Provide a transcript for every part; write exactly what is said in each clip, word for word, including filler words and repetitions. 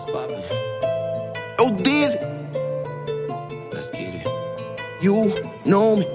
Eu disse, you know me.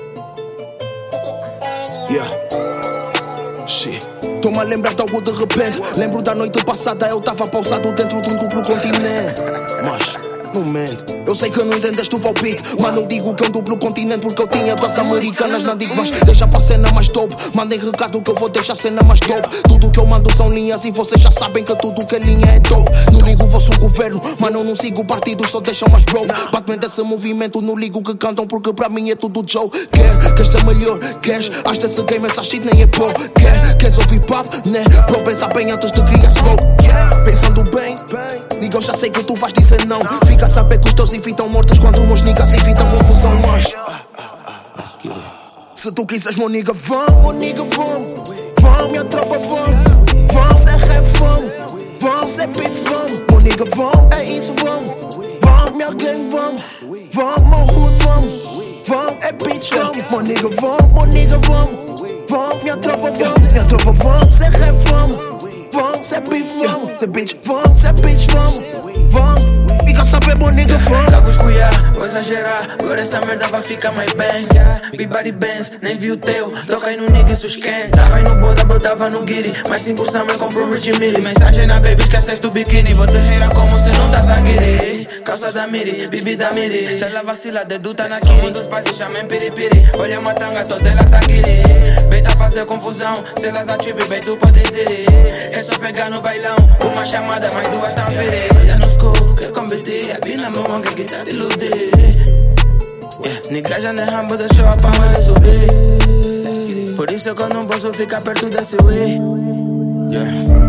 Yeah. Shit. Tô-me a lembrar de algo de repente. Lembro da noite passada, eu tava pausado dentro de um duplo continente. Mas, no momento, eu sei que não entendeste o palpite. Mano, eu digo que é um duplo continente porque eu tinha duas americanas. Não digo mais, deixa pra cena mais dope. Mandem recado que eu vou deixar a cena mais dope. Tudo que eu mando são linhas e vocês já sabem que tudo que é linha é dope. Não ligo o vosso governo, mano, eu não sigo o partido, só deixam mais bro. Batman desse movimento, não ligo que cantam porque pra mim é tudo Joe. Quer, queres ser melhor, queres? Acho desse game essa shit nem é pô. Quer, queres ouvir pop, né? Bro, pensa bem antes de criar smoke. Pensando bem, liga, eu já sei que tu vais dizer não. Fica a saber que os teus evitam mortos quando meus niggas evitam confusão. Mas se tu quiseres, meu nigga, vamos, meu nigga, vamos. Vamos, minha tropa, vamos. Vamos, é rap, vamos. Vamos, é beat, vamos. Meu nigga, vamos, é isso, vamos. Vamos, minha gang, vamos. Vamos, meu hood, vamos. Vamos, é bitch, vamos. Meu nigga, vamos, meu nigga, vamos. Vamos, minha tropa, vamos. Minha tropa, vamos, é rap, vamos. Vamos, é beat, vamos. É bitch, vamos, é bitch, vamos. Vamos. Fica saber, meu nigga, vamos. Tá com cuiar, vou exagerar. Agora essa merda vai ficar mais bem. Big body bands, nem vi o teu. Toca aí no nigga, isso esquenta. Tava aí no boda, botava no guiri. Mas sem pulsar, mas compro um rich milli. Mensagem na baby, esqueces do biquíni. Vou te reirar como se não tá zaguiri. Calça da miri, bibi da miri. Se ela vacila, dedo tá na kiri. Dos pais se chamam piripiri. Olha uma tanga, toda ela tá guiri. Beita fazer confusão, se elas ativam, bem tu pode ir. É só pegar no bailão, uma chamada, mais duas tão virei. Olha no school, quer competir, a pina meu mão que tá de iludir. Yeah, nigga já nem rambo, deixou a fama de subir. Por isso que eu não posso ficar perto desse way. Yeah.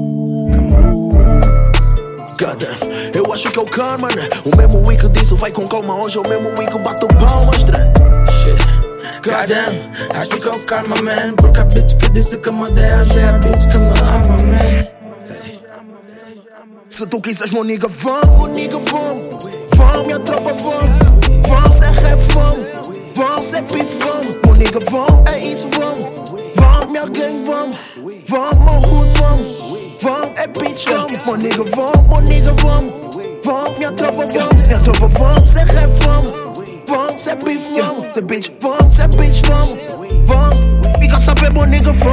Goddamn, eu acho que é o karma, né? O mesmo week disse vai com calma, hoje é o mesmo week bato palmas, né? Shit. Goddamn, acho que é o karma, man. Porque a bitch que disse que me odeia hoje é a bitch que me ama, man. Se tu quiseres, meu nigga, vamos, meu nigga, vamos. Vamos, minha tropa, vamos. Vamos, é rap, vamos. Vamos, é beat, vamos. Meu nigga, vamos, é isso, vamos. Vamos, minha gang, vamos. Vamos, meu hood, vamos. Vamos, é bitch, vamos. Meu nigga, vamos, meu nigga, vamos. Vamos, minha tropa, vamos. Minha tropa, vamos, é rap, vamos. Vamos, é beat, vamos. É bitch, vamos, é bitch, vamos. Vamos, fica a saber, meu nigga, vamos.